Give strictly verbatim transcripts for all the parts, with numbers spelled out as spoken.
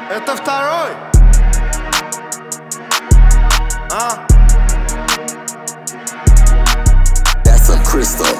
Это второй. А? эф эм Crystal.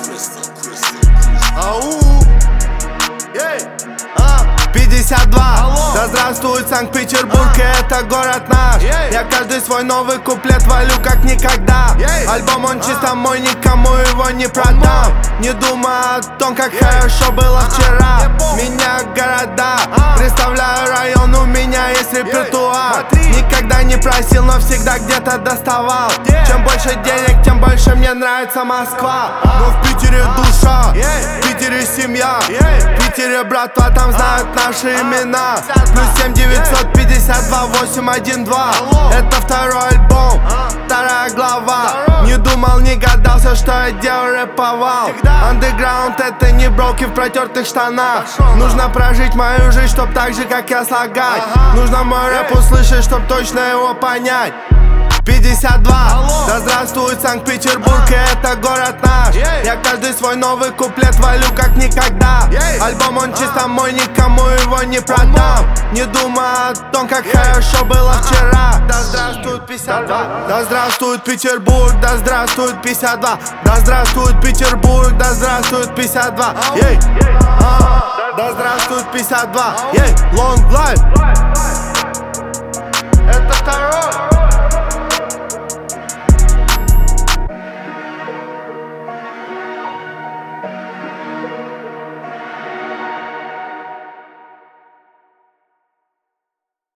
Ау. Ей. А? пятьдесят два. Алло. Да здравствует Санкт-Петербург, и это город наш. Ей. Я каждый свой новый куплет валю как никогда. Ей. Альбом он чисто А. мой, никому его не продам. Не думай о том, как хорошо было вчера. Я помню. Меня города, А. представляю район, у меня есть репертуар. Смотри. Никогда не просил, но всегда где-то доставал. Ей. Чем больше денег, тем больше мне нравится Москва. Но в Питере душа, Ей. в Питере семья, Ей. в Питере братва, там знают наши имена. пятьдесят два. Плюс семь девятьсот пятьдесят два восемь один два. Алло. Это второй альбом, А. вторая глава. Второй. Не думал, не гадался, что я делал, рэповал. Всегда. Андеграунд это не броки в протертых штанах. Пошел, Нужно прожить мою жизнь, чтоб так же, как я слагать. Ага. Нужно мой рэп Эй. услышать, чтоб точно его понять. пятьдесят два. Алло. Да здравствует Санкт-Петербург, А. и это город наш. Ей. Я каждый свой новый куплет валю как никогда. Ей. Альбом он А. чисто мой, никому его не продам. Не думай о том, как Ей. хорошо было А. вчера. Да здравствует пятьдесят два. Да здравствует Петербург, да здравствует пятьдесят два. Да здравствует Петербург, да здравствует пятьдесят два. Ау. Ей. А. Да здравствует пятьдесят два. Ау. Ей. Long life. Это второй.